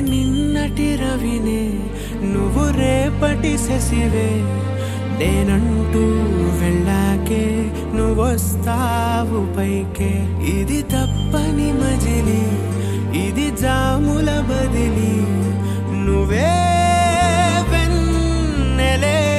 నిన్నటి రవినే నువ్వు రేపటి శశివే నేనంటూ వెళ్ళాకే నువ్వొస్తావు పైకే ఇది తప్పని మజిలీ ఇది జాముల బదిలీ నువ్వే వెన్నెలే